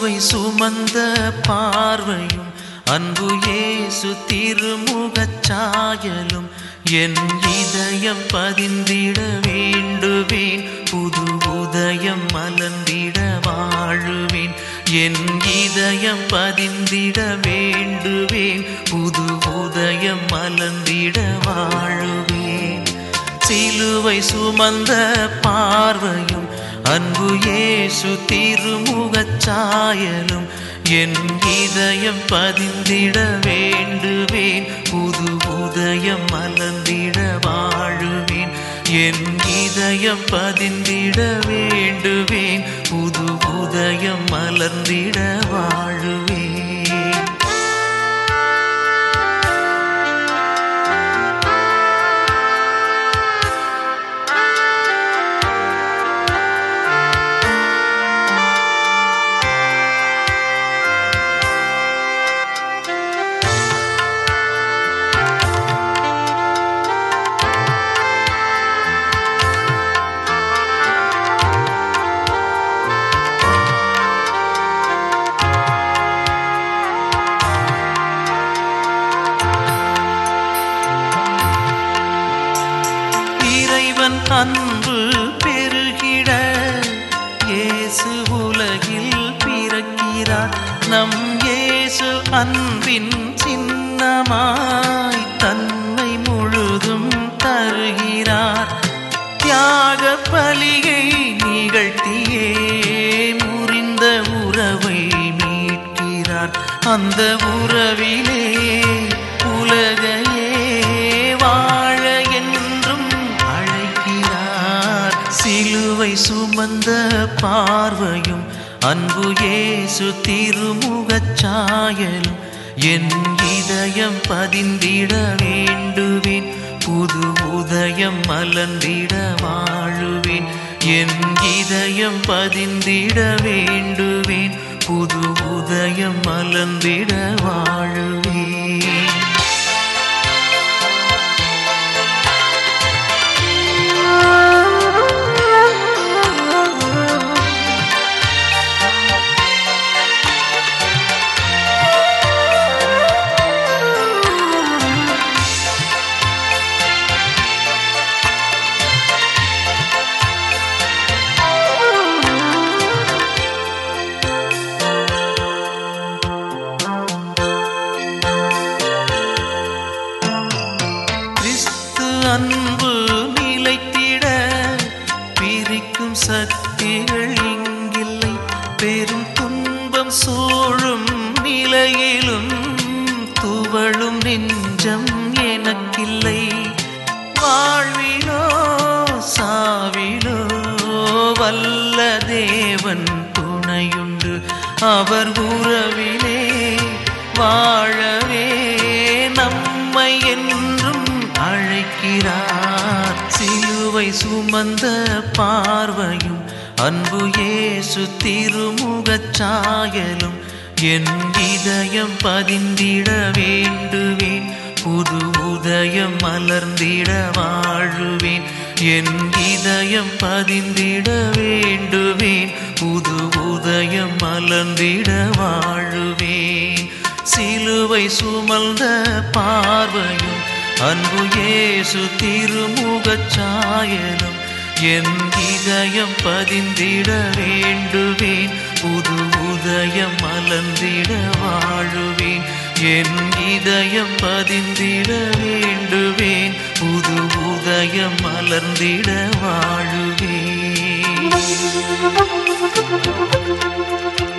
சிலுவை சுமந்த பார்வையும் அன்பு இயேசு திருமுகச் சாயலும் என் இதயம் பதிந்திட வேண்டுவேன். புது உதயம் மலர்ந்திட வாழுவேன். என் இதயம் பதிந்திட வேண்டுவேன். புது உதயம் மலர்ந்திட வாழுவேன். சிலுவை சுமந்த பார்வையும் அன்பு இயேசு திருமுகச் சாயலும் என் இதயம் பதிந்திட வேண்டுவேன். புது உதயம் மலர்ந்திட வாழுவேன். என் இதயம் பதிந்திட வேண்டுவேன். புது உதயம் மலர்ந்திட வாழுவேன். அன்பு பெருகிட இயேசு உலகில் பிறக்கிறார். நம் இயேசு அன்பின் சின்னமாய் தன்னை முழுதும் தருகிறார். தியாக பலியை நிகழ்த்தியே முறிந்த உறவை மீட்கிறார். அந்த உறவிலே உலகையே வாழ என்றும் அழைக்கிறார். சிலுவை சுமந்த பார்வையும் அன்பு இயேசு திருமுகச் சாயலும் என் இதயம் பதிந்திட வேண்டுவேன். புது உதயம் மலர்ந்திட வாழுவேன். என் இதயம் பதிந்திட வேண்டுவேன். புது உதயம் மலர்ந்திட வாழுவேன். அன்பு நிலைத்திட பிரிக்கும் சக்திகள் இங்கில்லை. பெரும் துன்பம் சூழும் நிலையிலும் துவளும் நெஞ்சம் எனக்கில்லை. வாழ்விலோ சாவிலோ வல்ல தேவன் துணையுண்டு. அவர் உறவிலே வாழவே நம்மை என்றும் அழைக்கிறார். சிலுவை சுமந்த பார்வையும் அன்பு இயேசு திருமுகச் சாயலும் என் இதயம் பதிந்திட வேண்டுவேன். புது உதயம் மலர்ந்திட வாழுவேன். என் இதயம் பதிந்திட வேண்டுவேன். புது உதயம் மலர்ந்திட வாழுவேன். சிலுவை சுமந்த பார்வையும் அன்பு இயேசு திருமுகச் சாயலும் என் இதயம் பதிந்திட வேண்டுவேன். புது உதயம் மலர்ந்திட வாழுவேன். என் இதயம் பதிந்திட வேண்டுவேன். புது உதயம் மலர்ந்திட வாழுவேன்.